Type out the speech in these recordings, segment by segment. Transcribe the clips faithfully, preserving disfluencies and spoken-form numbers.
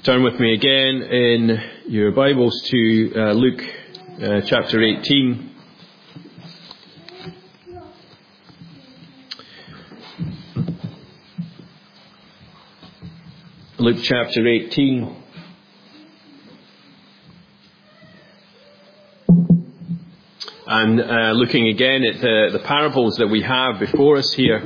Turn with me again in your Bibles to uh, Luke uh, chapter eighteen. Luke chapter eighteen. And uh, looking again at the, the parables that we have before us here.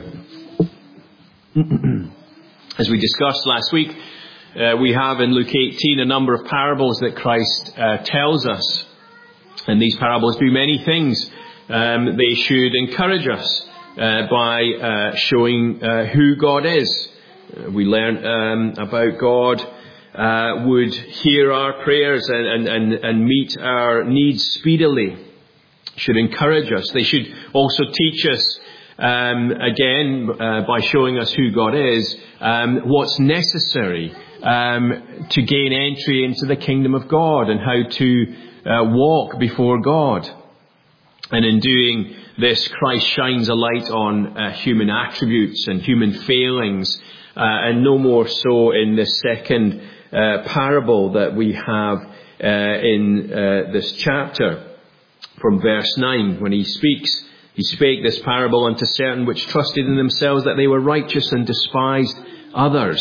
As we discussed last week, Uh, we have in Luke eighteen a number of parables that Christ uh, tells us. And these parables do many things. Um, they should encourage us uh, by uh, showing uh, who God is. Uh, we learn um, about God uh, would hear our prayers and, and, and, and meet our needs speedily. Should encourage us. They should also teach us, um, again, uh, by showing us who God is, um, what's necessary Um, to gain entry into the kingdom of God and how to uh, walk before God. And in doing this, Christ shines a light on uh, human attributes and human failings, uh, and no more so in the second uh, parable that we have uh, in uh, this chapter from verse nine, when he speaks. He spake this parable unto certain which trusted in themselves that they were righteous and despised others.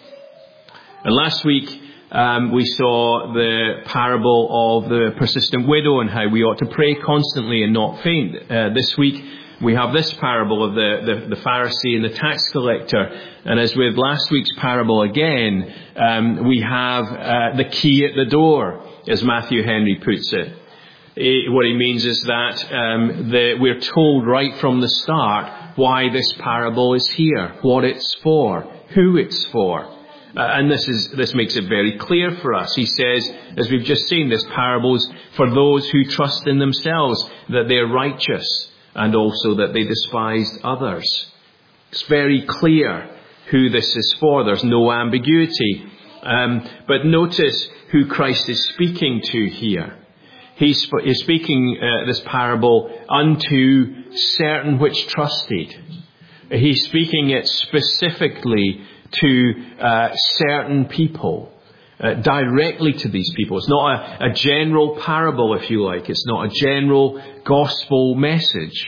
And last week um, we saw the parable of the persistent widow and how we ought to pray constantly and not faint. Uh, this week we have this parable of the, the, the Pharisee and the tax collector. And as with last week's parable again, um, we have uh, the key at the door, as Matthew Henry puts it. It what he means is that um, the, we're told right from the start why this parable is here, what it's for, who it's for. Uh, and this is this makes it very clear for us. He says, as we've just seen, this parable's for those who trust in themselves that they're righteous and also that they despised others. It's very clear who this is for. There's no ambiguity. Um, but notice who Christ is speaking to here. He's, he's speaking uh, this parable unto certain which trusted. He's speaking it specifically to uh, certain people, uh, directly to these people. It's not a, a general parable, if you like. It's not a general gospel message.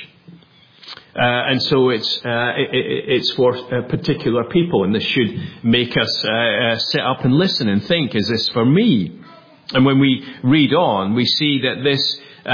Uh, and so it's uh, it, it's for uh, particular people, and this should make us uh, uh, sit up and listen and think, is this for me? And when we read on, we see that this uh,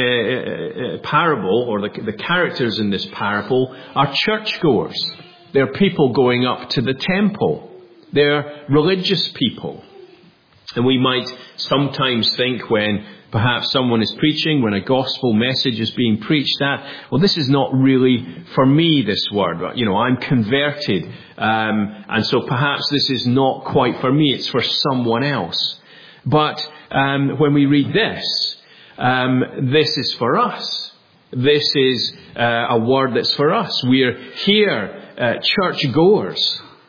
uh, parable, or the, the characters in this parable, are churchgoers. They're people going up to the temple. They're religious people. And we might sometimes think when perhaps someone is preaching, when a gospel message is being preached at, well, this is not really for me, this word. You know, I'm converted. Um, and so perhaps this is not quite for me. It's for someone else. But um, when we read this, um, this is for us. This is uh, a word that's for us. We're here. Uh, church goers.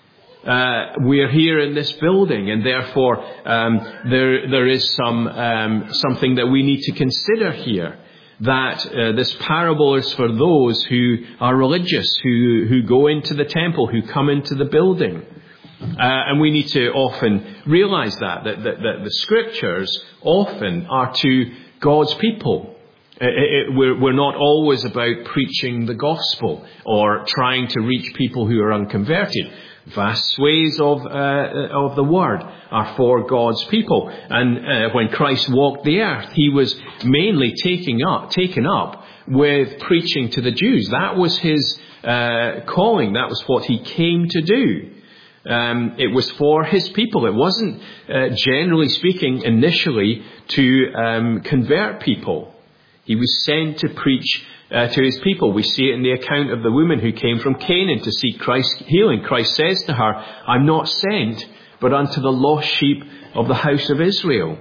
Uh, we are here in this building, and therefore um, there there is some um, something that we need to consider here. That uh, this parable is for those who are religious, who who go into the temple, who come into the building, uh, and we need to often realize that that, that that the scriptures often are to God's people. It, it, we're, we're not always about preaching the gospel or trying to reach people who are unconverted. Vast swathes of uh, of the word are for God's people. And uh, when Christ walked the earth, he was mainly taking up, taken up with preaching to the Jews. That was his uh, calling. That was what he came to do. Um, it was for his people. It wasn't, uh, generally speaking, initially to um, convert people. He was sent to preach uh, to his people. We see it in the account of the woman who came from Canaan to seek Christ's healing. Christ says to her, I'm not sent, but unto the lost sheep of the house of Israel.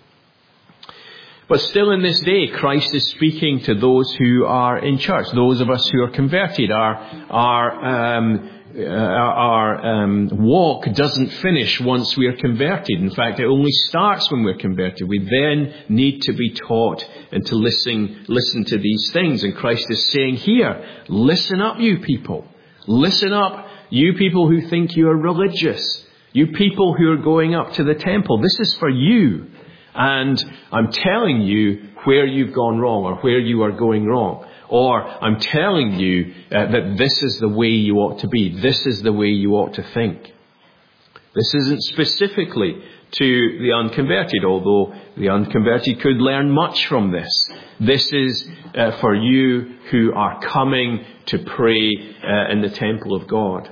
But still in this day, Christ is speaking to those who are in church, those of us who are converted. Our, our, um, uh, our um, walk doesn't finish once we are converted. In fact, it only starts when we're converted. We then need to be taught and to listen, listen to these things. And Christ is saying here, listen up, you people. Listen up, you people who think you are religious. You people who are going up to the temple, this is for you. And I'm telling you where you've gone wrong or where you are going wrong. Or I'm telling you uh, that this is the way you ought to be. This is the way you ought to think. This isn't specifically to the unconverted, although the unconverted could learn much from this. This is uh, for you who are coming to pray uh, in the temple of God.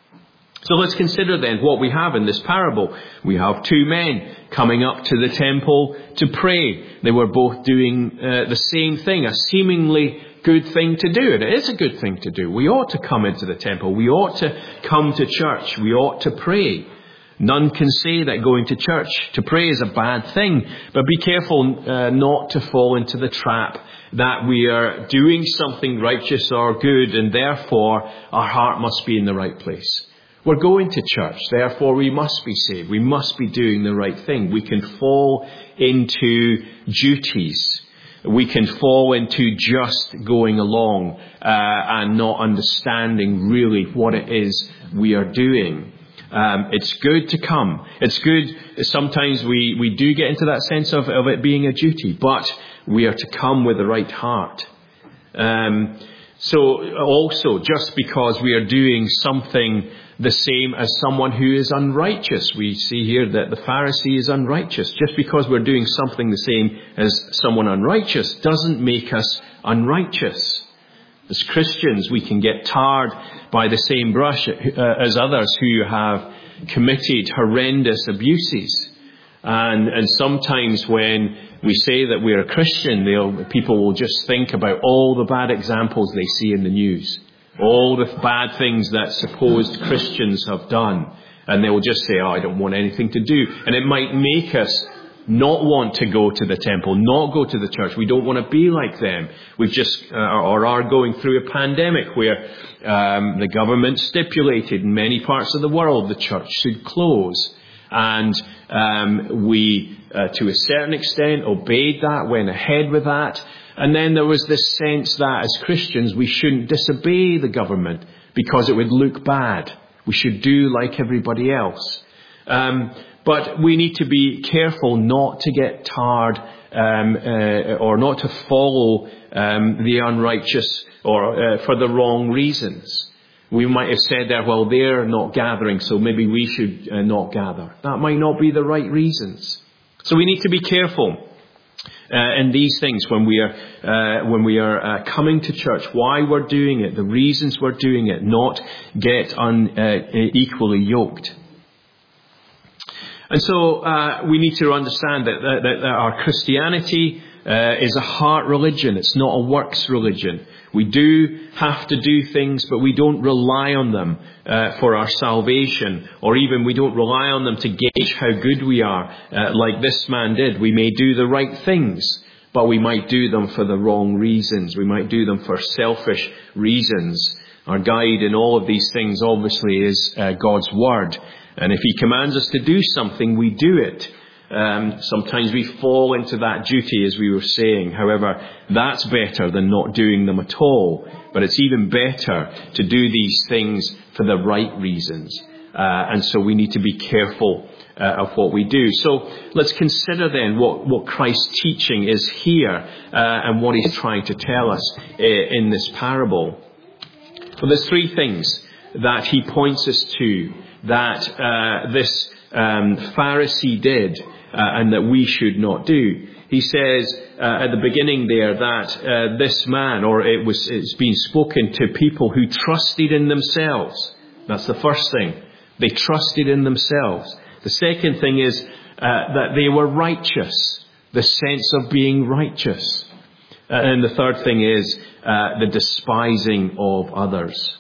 So let's consider then what we have in this parable. We have two men coming up to the temple to pray. They were both doing uh, the same thing, a seemingly good thing to do. And it is a good thing to do. We ought to come into the temple. We ought to come to church. We ought to pray. None can say that going to church to pray is a bad thing. But be careful uh, not to fall into the trap that we are doing something righteous or good and therefore our heart must be in the right place. We're going to church, therefore we must be saved. We must be doing the right thing. We can fall into duties. We can fall into just going along uh, and not understanding really what it is we are doing. Um, it's good to come. It's good. Sometimes we, we do get into that sense of, of it being a duty, but we are to come with the right heart. Um, so also, just because we are doing something the same as someone who is unrighteous. We see here that the Pharisee is unrighteous. Just because we're doing something the same as someone unrighteous doesn't make us unrighteous. As Christians, we can get tarred by the same brush uh, as others who have committed horrendous abuses. And, and sometimes when we say that we're a Christian, they'll, people will just think about all the bad examples they see in the news. All the bad things that supposed Christians have done. And they will just say, oh, I don't want anything to do. And it might make us not want to go to the temple, not go to the church. We don't want to be like them. We've just, uh, or are going through a pandemic where um, the government stipulated in many parts of the world the church should close. And um, we, uh, to a certain extent, obeyed that, went ahead with that. And then there was this sense that as Christians we shouldn't disobey the government because it would look bad. We should do like everybody else. Um, but we need to be careful not to get tarred um, uh, or not to follow um, the unrighteous or uh, for the wrong reasons. We might have said there, well, they're not gathering, so maybe we should uh, not gather. That might not be the right reasons. So we need to be careful. Uh, in these things, when we are uh, when we are uh, coming to church, why we're doing it, the reasons we're doing it, not get unequally uh, yoked. And so uh, we need to understand that, that, that our Christianity uh, is a heart religion. It's not a works religion. We do have to do things, but we don't rely on them uh, for our salvation, or even we don't rely on them to gauge how good we are, uh, like this man did. We may do the right things, but we might do them for the wrong reasons. We might do them for selfish reasons. Our guide in all of these things, obviously, is uh, God's Word. And if He commands us to do something, we do it. Um, sometimes we fall into that duty, as we were saying. However, that's better than not doing them at all. But it's even better to do these things for the right reasons. Uh, and so we need to be careful uh, of what we do. So let's consider then what, what Christ's teaching is here uh, and what He's trying to tell us uh, in this parable. Well, there's three things that He points us to that uh, this um, Pharisee did. Uh, and that we should not do. He says uh, at the beginning there that uh, this man, or it was it's been spoken to people who trusted in themselves. That's the first thing. They trusted in themselves. The second thing is uh, that they were righteous. The sense of being righteous. Uh, and the third thing is uh, the despising of others.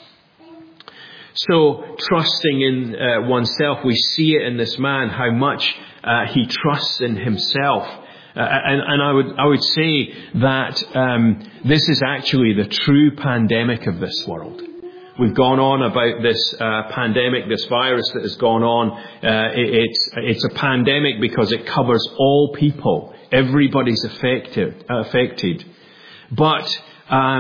So, trusting in uh, oneself, we see it in this man, how much uh, he trusts in himself. Uh, and, and I would I would say that um, this is actually the true pandemic of this world. We've gone on about this uh, pandemic, this virus that has gone on. Uh, it, it's it's a pandemic because it covers all people. Everybody's affected. affected. But um,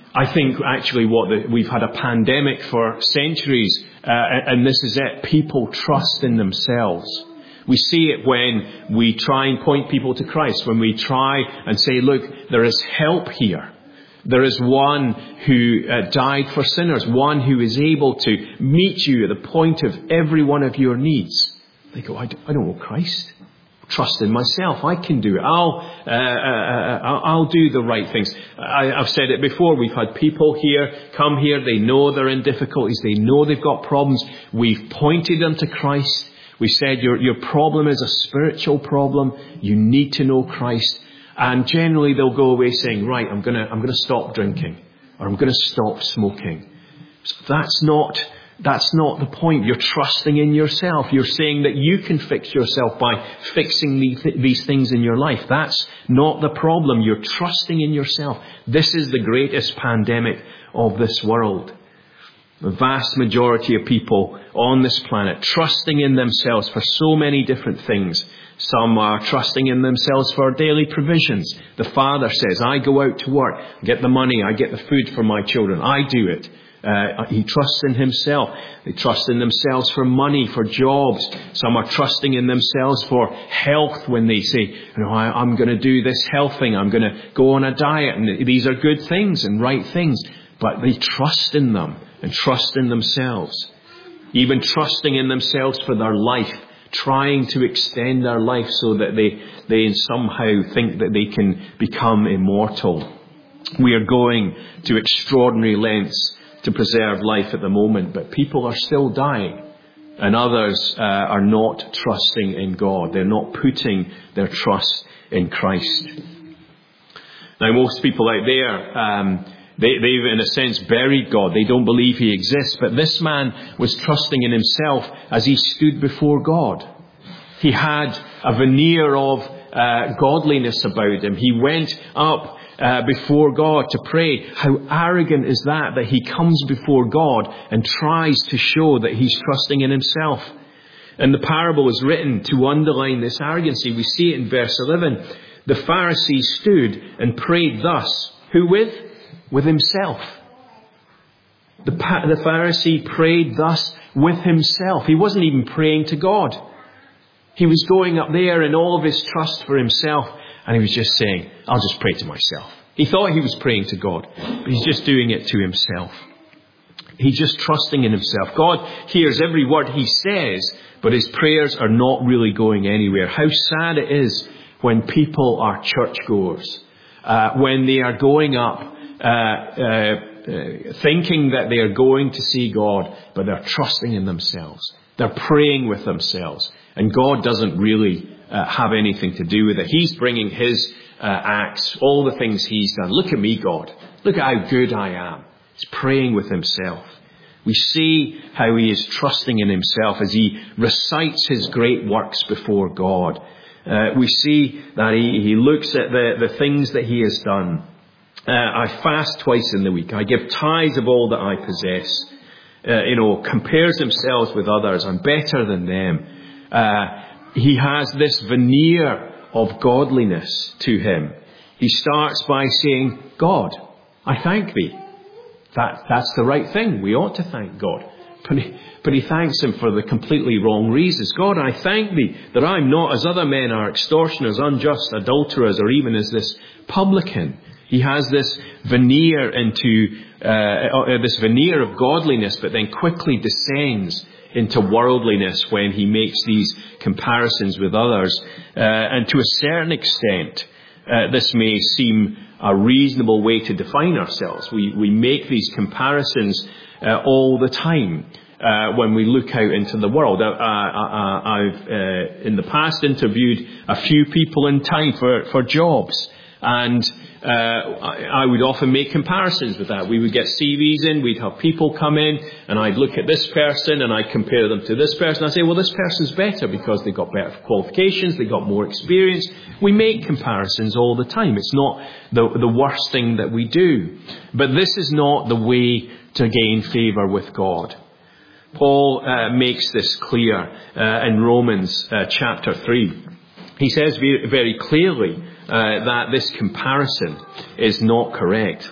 I think actually what the, we've had a pandemic for centuries, uh, and this is it. People trust in themselves. We see it when we try and point people to Christ, when we try and say, look, there is help here. There is one who uh, died for sinners, one who is able to meet you at the point of every one of your needs. They go, I don't, I don't know Christ. Trust in myself. I can do it. I'll, uh, uh, I'll, I'll do the right things. I, I've said it before. We've had people here come here. They know they're in difficulties. They know they've got problems. We've pointed them to Christ. We said your, your problem is a spiritual problem. You need to know Christ. And generally they'll go away saying, right, I'm going to, I'm going to stop drinking, or I'm going to stop smoking. So that's not, that's not the point. You're trusting in yourself. You're saying that you can fix yourself by fixing these things in your life. That's not the problem. You're trusting in yourself. This is the greatest pandemic of this world. The vast majority of people on this planet trusting in themselves for so many different things. Some are trusting in themselves for daily provisions. The father says, I go out to work, get the money, I get the food for my children. I do it. Uh, he trusts in himself. They trust in themselves for money, for jobs. Some are trusting in themselves for health when they say, you know, I, I'm going to do this health thing. I'm going to go on a diet. And these are good things and right things. But they trust in them and trust in themselves. Even trusting in themselves for their life. Trying to extend their life so that they, they somehow think that they can become immortal. We are going to extraordinary lengths to preserve life at the moment, but people are still dying. And others uh, are not trusting in God. They're not putting their trust in Christ. Now, most people out there, um, they, they've in a sense buried God. They don't believe he exists. But this man was trusting in himself as he stood before God. He had a veneer of uh, godliness about him. He went up uh, before God to pray. How arrogant is that, that he comes before God and tries to show that he's trusting in himself. And the parable is written to underline this arrogancy. We see it in verse eleven. The Pharisee stood and prayed thus. Who with? With himself. The, the Pharisee prayed thus with himself. He wasn't even praying to God. He was going up there in all of his trust for himself, and he was just saying, I'll just pray to myself. He thought he was praying to God, but he's just doing it to himself. He's just trusting in himself. God hears every word he says, but his prayers are not really going anywhere. How sad it is when people are churchgoers, uh, when they are going up Uh, uh, uh, thinking that they are going to see God, but they're trusting in themselves. They're praying with themselves. And God doesn't really uh, have anything to do with it. He's bringing his uh, acts, all the things he's done. Look at me, God. Look at how good I am. He's praying with himself. We see how he is trusting in himself as he recites his great works before God. Uh, we see that he, he looks at the, the things that he has done. Uh, I fast twice in the week. I give tithes of all that I possess. Uh, you know, compares himself with others. I'm better than them. Uh, he has this veneer of godliness to him. He starts by saying, God, I thank thee. That, that's the right thing. We ought to thank God. But he, but he thanks him for the completely wrong reasons. God, I thank thee that I'm not as other men are, extortioners, unjust, adulterers, or even as this publican. He has this veneer into uh, this veneer of godliness, but then quickly descends into worldliness when he makes these comparisons with others. Uh, and to a certain extent, uh, this may seem a reasonable way to define ourselves. We we make these comparisons uh, all the time uh, when we look out into the world. Uh, uh, I've uh, in the past interviewed a few people in time for for jobs. And uh, I, I would often make comparisons with that. We would get C Vs in, we'd have people come in, and I'd look at this person and I'd compare them to this person. I'd say, well, this person's better because they've got better qualifications, they've got more experience. We make comparisons all the time. It's not the, the worst thing that we do. But this is not the way to gain favour with God. Paul uh, makes this clear uh, in Romans uh, chapter three. He says very, very clearly Uh, that this comparison is not correct.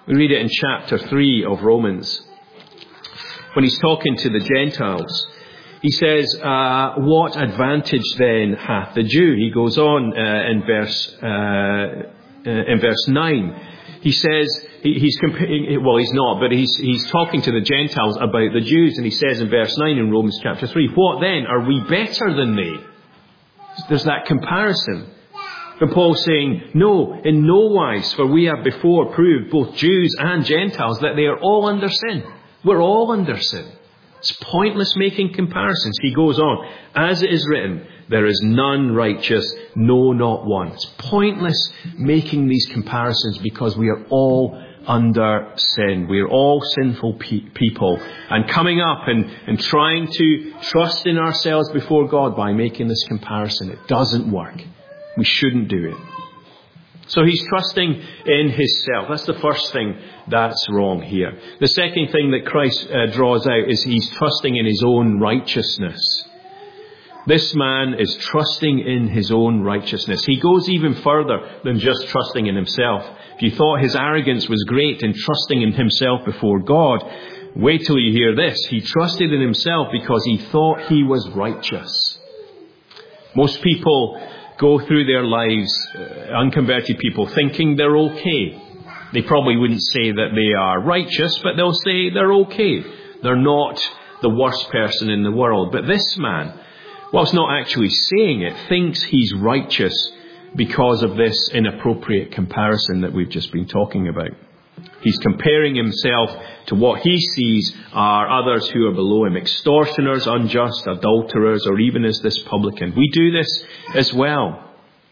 We read it in chapter three of Romans. When he's talking to the Gentiles, he says, uh, what advantage then hath the Jew? He goes on uh, in verse uh, uh, in verse nine. He says, he, he's comparing, well, he's not, but he's he's talking to the Gentiles about the Jews, and he says in verse nine in Romans chapter three, what then? Are we better than they? There's that comparison. And Paul's saying, no, in no wise, for we have before proved, both Jews and Gentiles, that they are all under sin. We're all under sin. It's pointless making comparisons. He goes on, as it is written, there is none righteous, no, not one. It's pointless making these comparisons because we are all under sin. We are all sinful pe- people. And coming up and, and trying to trust in ourselves before God by making this comparison, it doesn't work. We shouldn't do it. So he's trusting in himself. That's the first thing that's wrong here. The second thing that Christ uh, draws out is he's trusting in his own righteousness. This man is trusting in his own righteousness. He goes even further than just trusting in himself. If you thought his arrogance was great in trusting in himself before God, wait till you hear this. He trusted in himself because he thought he was righteous. Most people go through their lives, uh, unconverted people, thinking they're okay. They probably wouldn't say that they are righteous, but they'll say they're okay. They're not the worst person in the world. But this man, whilst not actually saying it, thinks he's righteous because of this inappropriate comparison that we've just been talking about. He's comparing himself to what he sees are others who are below him, extortioners, unjust, adulterers, or even as this publican. We do this as well.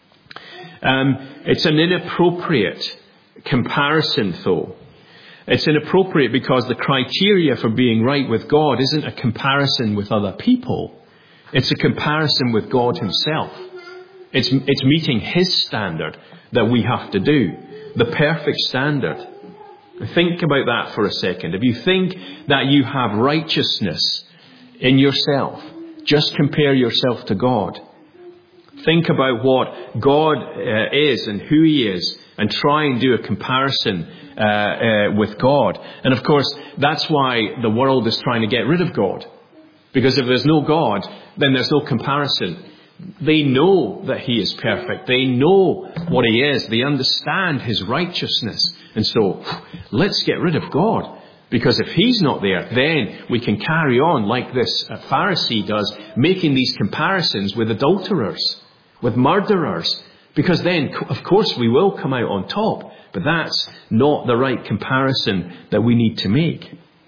Um, it's an inappropriate comparison, though. It's inappropriate because the criteria for being right with God isn't a comparison with other people. It's a comparison with God himself. It's, it's meeting his standard that we have to do, the perfect standard. Think about that for a second. If you think that you have righteousness in yourself, just compare yourself to God. Think about what God uh, is and who he is, and try and do a comparison uh, uh, with God. And of course, that's why the world is trying to get rid of God. Because if there's no God, then there's no comparison. They know that he is perfect. They know what he is. They understand his righteousness. And so, let's get rid of God. Because if he's not there, then we can carry on like this Pharisee does, making these comparisons with adulterers, with murderers. Because then, of course, we will come out on top. But that's not the right comparison that we need to make.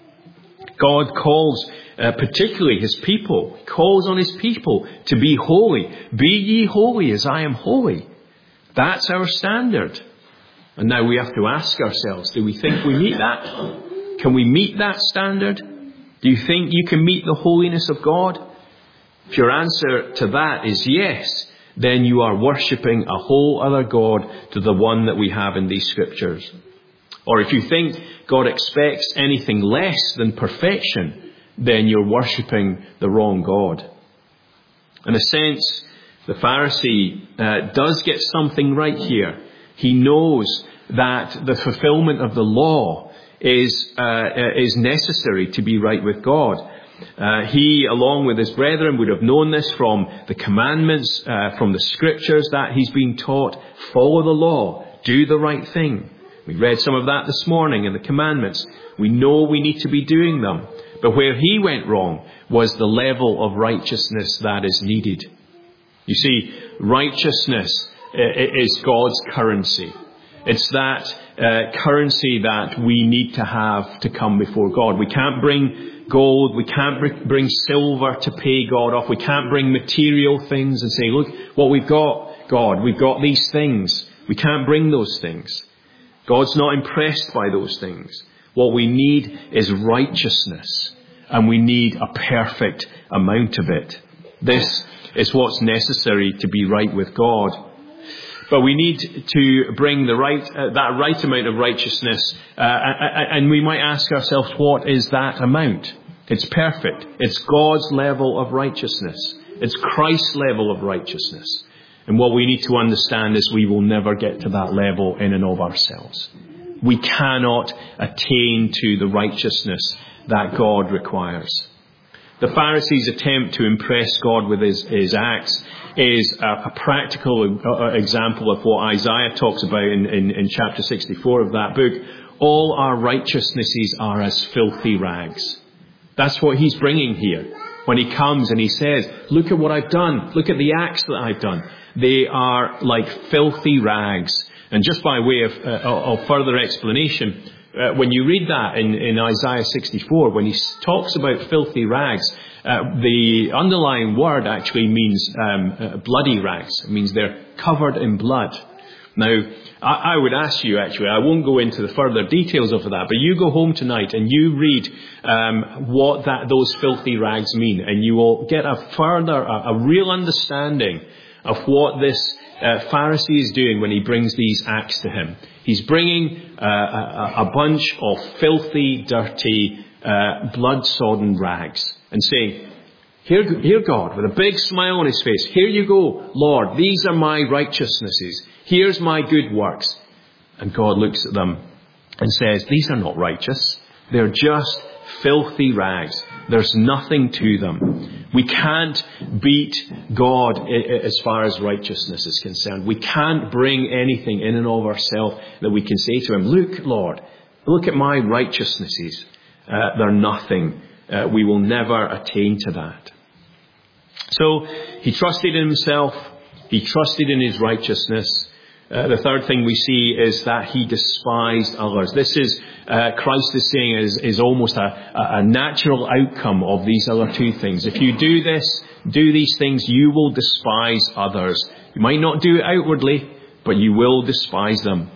God calls uh, particularly his people, calls on his people to be holy. Be ye holy as I am holy. That's our standard. And now we have to ask ourselves, do we think we meet that? Can we meet that standard? Do you think you can meet the holiness of God? If your answer to that is yes, then you are worshipping a whole other God to the one that we have in these scriptures. Or if you think God expects anything less than perfection, then you're worshipping the wrong God. In a sense, the Pharisee uh, does get something right here. He knows that the fulfillment of the law is uh, is necessary to be right with God. Uh, he, along with his brethren, would have known this from the commandments, uh, from the scriptures that he's been taught. Follow the law. Do the right thing. We read some of that this morning in the commandments. We know we need to be doing them. But where he went wrong was the level of righteousness that is needed. You see, righteousness is God's currency. It's that uh, currency that we need to have to come before God. We can't bring gold. We can't bring silver to pay God off. We can't bring material things and say, look, what we've got, God, we've got these things. We can't bring those things. God's not impressed by those things. What we need is righteousness, and we need a perfect amount of it. This is what's necessary to be right with God. But we need to bring the right uh, that right amount of righteousness, uh, and we might ask ourselves, what is that amount? It's perfect. It's God's level of righteousness. It's Christ's level of righteousness. And what we need to understand is we will never get to that level in and of ourselves. We cannot attain to the righteousness that God requires. The Pharisees' attempt to impress God with his, his acts is a, a practical uh, example of what Isaiah talks about in, in, in chapter sixty-four of that book. All our righteousnesses are as filthy rags. That's what he's bringing here. When he comes and he says, look at what I've done. Look at the acts that I've done. They are like filthy rags. And just by way of, uh, of further explanation, uh, when you read that in, in Isaiah sixty-four, when he talks about filthy rags, uh, the underlying word actually means um, uh, bloody rags. It means they're covered in blood. Now, I, I would ask you actually, I won't go into the further details of that, but you go home tonight and you read um, what that those filthy rags mean, and you will get a further, a, a real understanding of what this uh, Pharisee is doing when he brings these acts to him. He's bringing uh, a, a bunch of filthy, dirty, uh, blood-sodden rags and saying, here, here God, with a big smile on his face, here you go, Lord, these are my righteousnesses. Here's my good works. And God looks at them and says, these are not righteous. They're just filthy rags. There's nothing to them. We can't beat God as far as righteousness is concerned. We can't bring anything in and of ourselves that we can say to him, look, Lord, look at my righteousnesses. Uh, they're nothing. Uh, we will never attain to that. So he trusted in himself. He trusted in his righteousness. Uh, the third thing we see is that he despised others. This is, uh, Christ is saying, is, is almost a, a natural outcome of these other two things. If you do this, do these things, you will despise others. You might not do it outwardly, but you will despise them.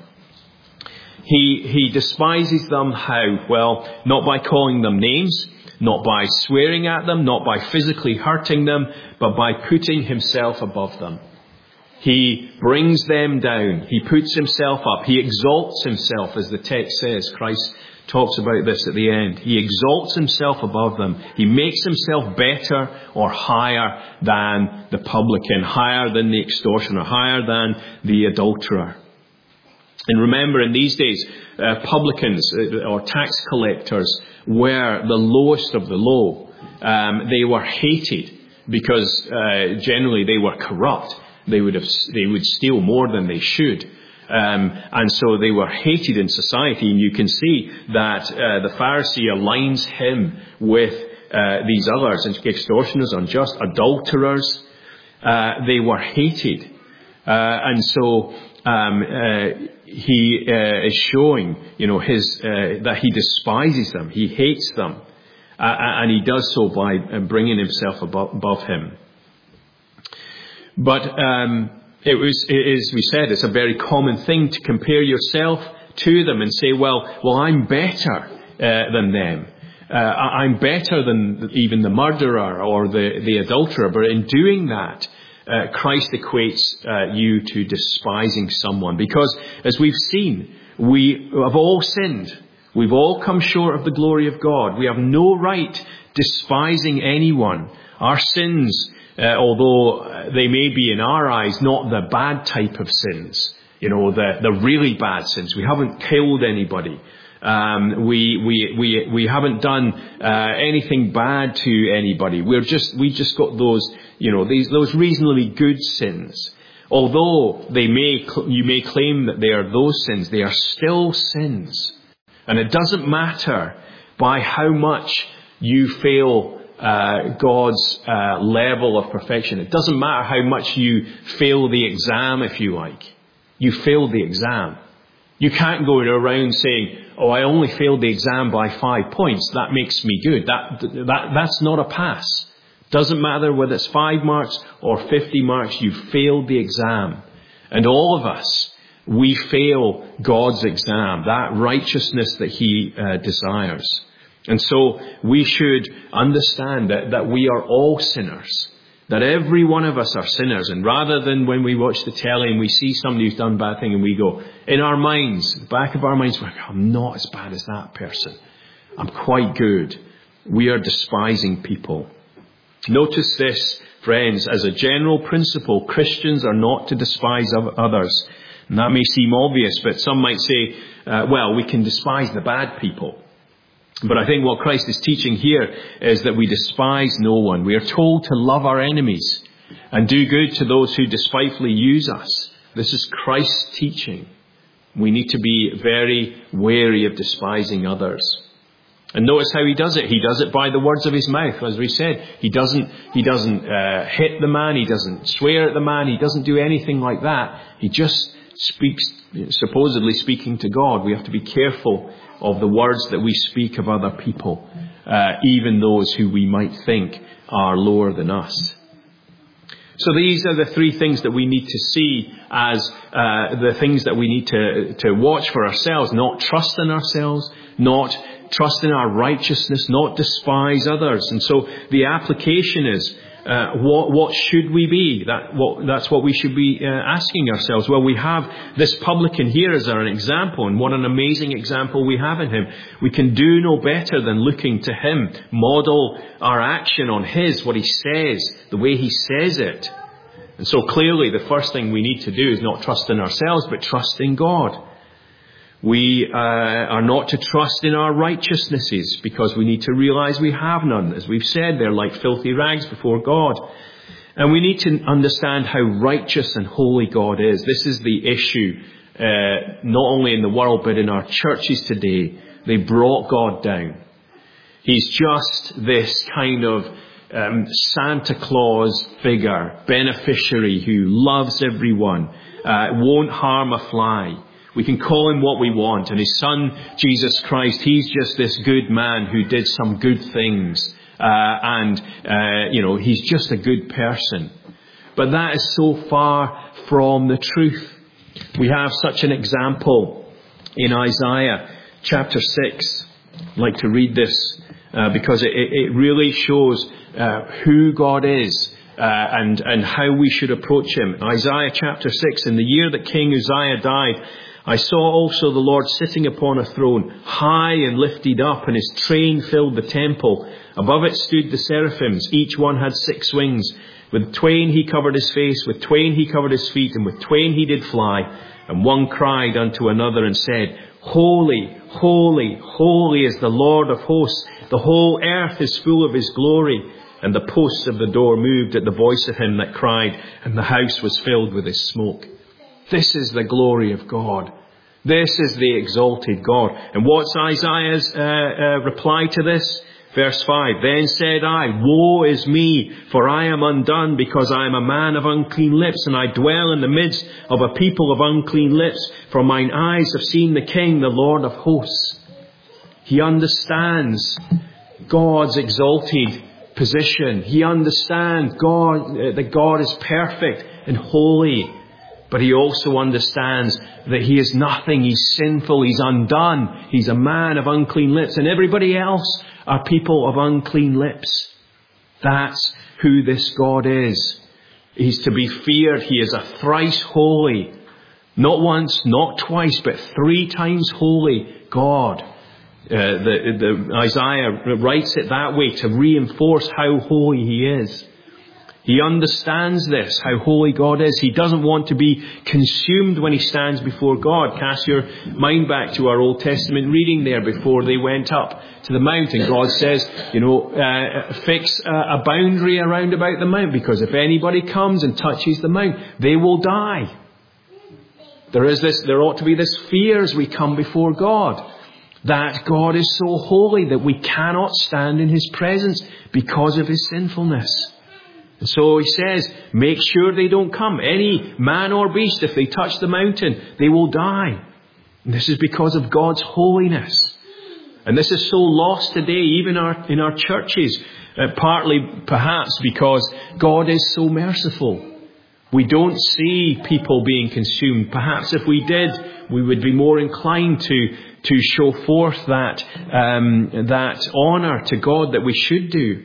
He, he despises them how? Well, not by calling them names, not by swearing at them, not by physically hurting them, but by putting himself above them. He brings them down. He puts himself up. He exalts himself, as the text says. Christ talks about this at the end. He exalts himself above them. He makes himself better or higher than the publican, higher than the extortioner, higher than the adulterer. And remember, in these days, uh, publicans uh, or tax collectors were the lowest of the low. Um, they were hated because uh, generally they were corrupt. They would have, they would steal more than they should. Um, and so they were hated in society. And you can see that uh, the Pharisee aligns him with uh, these others, extortioners, unjust, adulterers. Uh, they were hated. Uh, and so um, uh, he uh, is showing, you know, his uh, that he despises them. He hates them. Uh, and he does so by bringing himself above, above him. But um, it was, as we said, it's a very common thing to compare yourself to them and say, well, well, I'm better uh, than them. Uh, I'm better than even the murderer or the, the adulterer. But in doing that, uh, Christ equates uh, you to despising someone. Because, as we've seen, we have all sinned. We've all come short of the glory of God. We have no right despising anyone. Our sins, Uh, although they may be in our eyes not the bad type of sins, you know, the, the really bad sins. We haven't killed anybody. Um, we, we, we, we haven't done uh, anything bad to anybody. We're just, we just got those, you know, these, those reasonably good sins. Although they may, you may claim that they are those sins, they are still sins. And it doesn't matter by how much you fail Uh, God's uh, level of perfection. It doesn't matter how much you fail the exam, if you like. You failed the exam. You can't go around saying, oh, I only failed the exam by five points. That makes me good. That, that, that's not a pass. Doesn't matter whether it's five marks or fifty marks. You failed the exam. And all of us, we fail God's exam, that righteousness that he uh, desires. And so we should understand that, that we are all sinners, that every one of us are sinners. And rather than when we watch the telly and we see somebody who's done a bad thing and we go, in our minds, the back of our minds, we're like, I'm not as bad as that person. I'm quite good. We are despising people. Notice this, friends, as a general principle, Christians are not to despise others. And that may seem obvious, but some might say, uh, well, we can despise the bad people. But I think what Christ is teaching here is that we despise no one. We are told to love our enemies and do good to those who despitefully use us. This is Christ's teaching. We need to be very wary of despising others. And notice how he does it. He does it by the words of his mouth. As we said, he doesn't, he doesn't uh, hit the man. He doesn't swear at the man. He doesn't do anything like that. He just speaks, supposedly speaking to God. We have to be careful of the words that we speak of other people, uh, even those who we might think are lower than us. So these are the three things that we need to see as uh, the things that we need to, to watch for ourselves. Not trust in ourselves, not trust in our righteousness, not despise others. And so the application is, uh, what, what should we be? That, what, that's what we should be uh, asking ourselves. Well, we have this publican here as our example, and what an amazing example we have in him. We can do no better than looking to him, model our action on his, what he says, the way he says it. And so clearly the first thing we need to do is not trust in ourselves, but trust in God. We uh, are not to trust in our righteousnesses, because we need to realize we have none. As we've said, they're like filthy rags before God. And we need to understand how righteous and holy God is. This is the issue, uh, not only in the world, but in our churches today. They brought God down. He's just this kind of um, Santa Claus figure, beneficiary who loves everyone, uh, won't harm a fly. We can call him what we want. And his son, Jesus Christ, he's just this good man who did some good things. Uh, and, uh, you know, he's just a good person. But that is so far from the truth. We have such an example in Isaiah chapter six. I'd like to read this uh, because it, it really shows uh, who God is. Uh, and, and how we should approach him. Isaiah chapter six, in the year that King Uzziah died, I saw also the Lord sitting upon a throne, high and lifted up, and his train filled the temple. Above it stood the seraphims. Each one had six wings. With twain he covered his face, with twain he covered his feet, and with twain he did fly. And one cried unto another and said, Holy, holy, holy is the Lord of hosts. The whole earth is full of his glory. And the posts of the door moved at the voice of him that cried, and the house was filled with his smoke. This is the glory of God. This is the exalted God. And what's Isaiah's uh, uh, reply to this? Verse five, Then said I, Woe is me, for I am undone, because I am a man of unclean lips, and I dwell in the midst of a people of unclean lips. For mine eyes have seen the King, the Lord of hosts. He understands God's exalted position. He understands God, uh, that God is perfect and holy. But he also understands that he is nothing. He's sinful. He's undone. He's a man of unclean lips. And everybody else are people of unclean lips. That's who this God is. He's to be feared. He is a thrice holy, not once, not twice, but three times holy God. Uh, the, the, Isaiah writes it that way to reinforce how holy he is. He understands this, how holy God is. He doesn't want to be consumed when he stands before God. Cast your mind back to our Old Testament reading there before they went up to the mount. And God says, you know, uh, fix a, a boundary around about the mount, because if anybody comes and touches the mount, they will die. There is this, there ought to be this fear as we come before God, that God is so holy that we cannot stand in his presence because of his sinfulness. And so he says, make sure they don't come. Any man or beast, if they touch the mountain, they will die. And this is because of God's holiness. And this is so lost today, even our, in our churches, uh, partly perhaps because God is so merciful. We don't see people being consumed. Perhaps if we did, we would be more inclined to, to show forth that, um, that honour to God that we should do.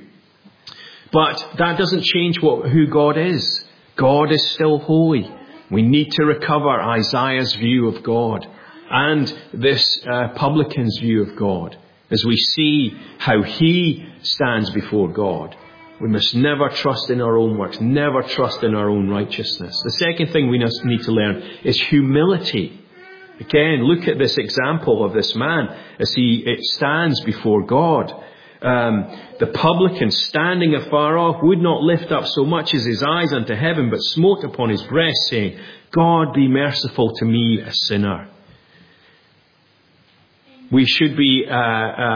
But that doesn't change what, who God is. God is still holy. We need to recover Isaiah's view of God and this uh, publican's view of God as we see how he stands before God. We must never trust in our own works, never trust in our own righteousness. The second thing we need to learn is humility. Again, look at this example of this man as he it stands before God. Um, the publican, standing afar off, would not lift up so much as his eyes unto heaven, but smote upon his breast, saying, God, be merciful to me, a sinner. We should be uh, uh,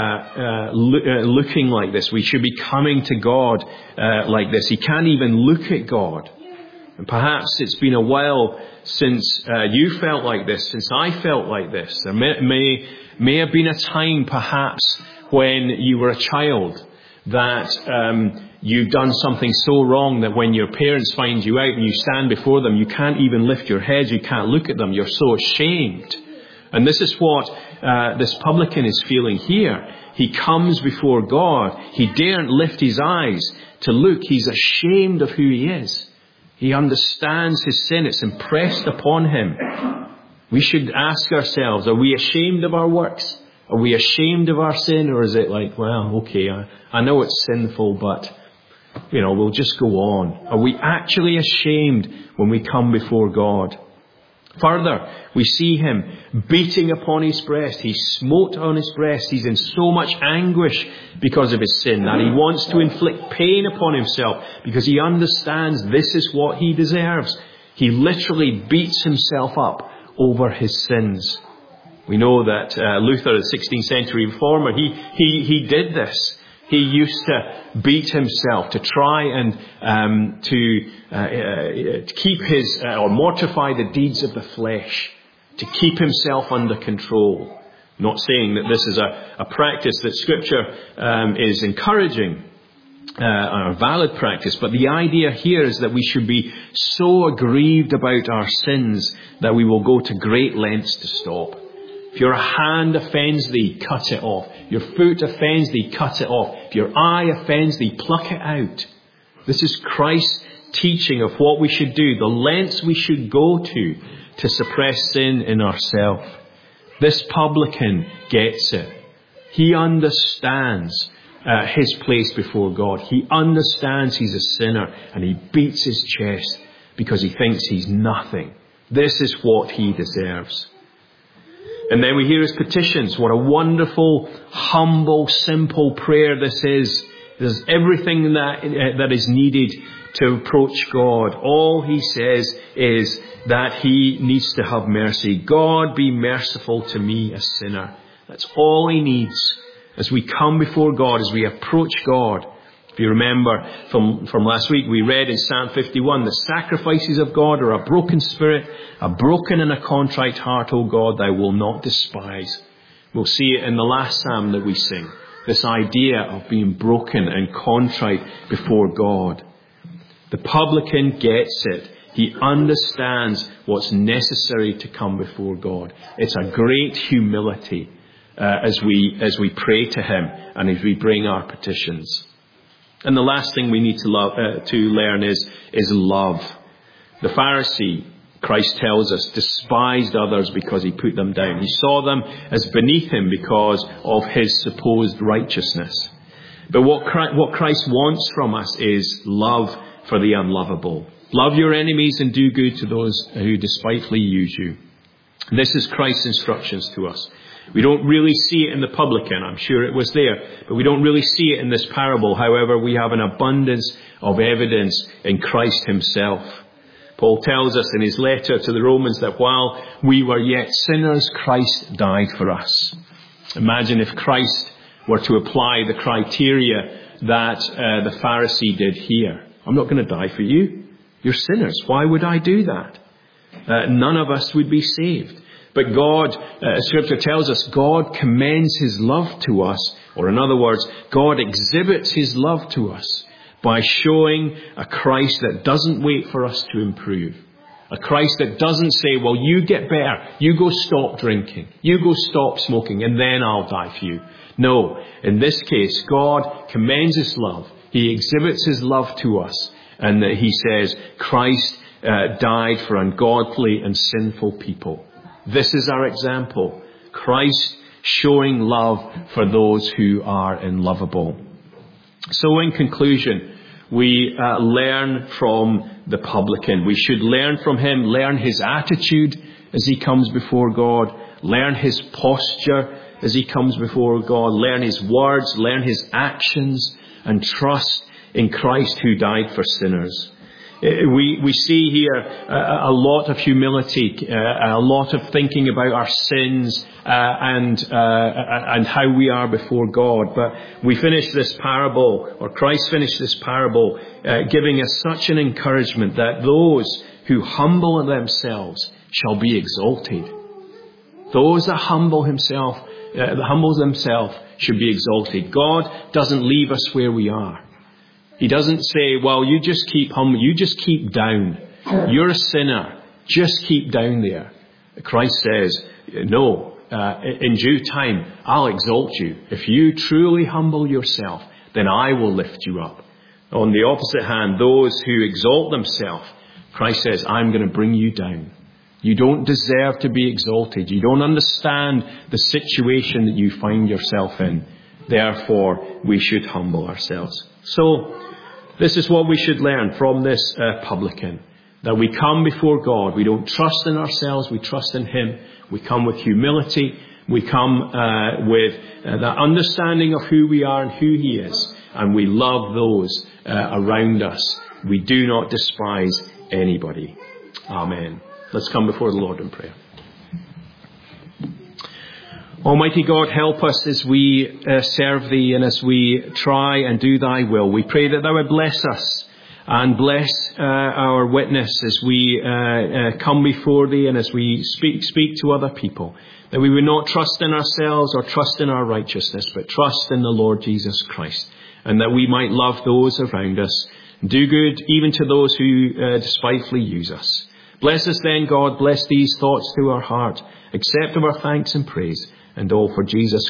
uh, lo- uh, looking like this. We should be coming to God uh, like this. He can't even look at God. And perhaps it's been a while since uh, you felt like this, since I felt like this. There may, may, may have been a time, perhaps, when you were a child, that um, you've done something so wrong that when your parents find you out and you stand before them, you can't even lift your head, you can't look at them, you're so ashamed. And this is what uh, this publican is feeling here. He comes before God. He daren't lift his eyes to look. He's ashamed of who he is. He understands his sin. It's impressed upon him. We should ask ourselves, are we ashamed of our works? Are we ashamed of our sin? Or is it like, well, okay, I, I know it's sinful, but, you know, we'll just go on. Are we actually ashamed when we come before God? Further, we see him beating upon his breast. He smote on his breast. He's in so much anguish because of his sin that he wants to inflict pain upon himself because he understands this is what he deserves. He literally beats himself up over his sins. We know that uh, Luther, the sixteenth century reformer, he, he, he did this. He used to beat himself to try and um, to, uh, uh, to keep his, uh, or mortify the deeds of the flesh, to keep himself under control. I'm not saying that this is a, a practice that Scripture um, is encouraging, uh, or a valid practice, but the idea here is that we should be so aggrieved about our sins that we will go to great lengths to stop. If your hand offends thee, cut it off. Your foot offends thee, cut it off. If your eye offends thee, pluck it out. This is Christ's teaching of what we should do, the lengths we should go to to suppress sin in ourselves. This publican gets it. He understands uh, his place before God. He understands he's a sinner and he beats his chest because he thinks he's nothing. This is what he deserves. And then we hear his petitions. What a wonderful, humble, simple prayer this is. There's everything that uh, that is needed to approach God. All he says is that he needs to have mercy. God, be merciful to me, a sinner. That's all he needs as we come before God, as we approach God. If you remember from, from last week, we read in Psalm fifty-one, the sacrifices of God are a broken spirit, a broken and a contrite heart, O God, thou will not despise. We'll see it in the last psalm that we sing. This idea of being broken and contrite before God. The publican gets it. He understands what's necessary to come before God. It's a great humility uh, as we as we pray to him and as we bring our petitions. And the last thing we need to love, uh, to learn is, is love. The Pharisee, Christ tells us, despised others because he put them down. He saw them as beneath him because of his supposed righteousness. But what Christ, what Christ wants from us is love for the unlovable. Love your enemies and do good to those who despitefully use you. This is Christ's instructions to us. We don't really see it in the publican. I'm sure it was there, but we don't really see it in this parable. However, we have an abundance of evidence in Christ himself. Paul tells us in his letter to the Romans that while we were yet sinners, Christ died for us. Imagine if Christ were to apply the criteria that uh, the Pharisee did here. I'm not going to die for you. You're sinners. Why would I do that? Uh, none of us would be saved. But God, uh, Scripture tells us, God commends his love to us. Or in other words, God exhibits his love to us by showing a Christ that doesn't wait for us to improve. A Christ that doesn't say, well, you get better. You go stop drinking. You go stop smoking and then I'll die for you. No, in this case, God commends his love. He exhibits his love to us. And that he says, Christ uh, died for ungodly and sinful people. This is our example. Christ showing love for those who are unlovable. So in conclusion, we uh, learn from the publican. We should learn from him, learn his attitude as he comes before God, learn his posture as he comes before God, learn his words, learn his actions, and trust in Christ who died for sinners. We we see here a, a lot of humility, uh, a lot of thinking about our sins uh, and uh, and how we are before God. But we finish this parable, or Christ finished this parable, uh, giving us such an encouragement that those who humble themselves shall be exalted. Those that humble himself, uh, humble themselves, should be exalted. God doesn't leave us where we are. He doesn't say, well, you just keep humble, you just keep down. You're a sinner. Just keep down there. Christ says, no, uh, in due time, I'll exalt you. If you truly humble yourself, then I will lift you up. On the opposite hand, those who exalt themselves, Christ says, I'm going to bring you down. You don't deserve to be exalted. You don't understand the situation that you find yourself in. Therefore, we should humble ourselves. So, this is what we should learn from this uh, publican. That we come before God. We don't trust in ourselves. We trust in him. We come with humility. We come uh, with uh, that understanding of who we are and who he is. And we love those uh, around us. We do not despise anybody. Amen. Let's come before the Lord in prayer. Almighty God, help us as we uh, serve thee and as we try and do thy will. We pray that thou would bless us and bless uh, our witness as we uh, uh, come before thee and as we speak, speak to other people. That we would not trust in ourselves or trust in our righteousness, but trust in the Lord Jesus Christ. And that we might love those around us, do good even to those who uh, despitefully use us. Bless us then, God. Bless these thoughts to our heart. Accept our thanks and praise. And all for Jesus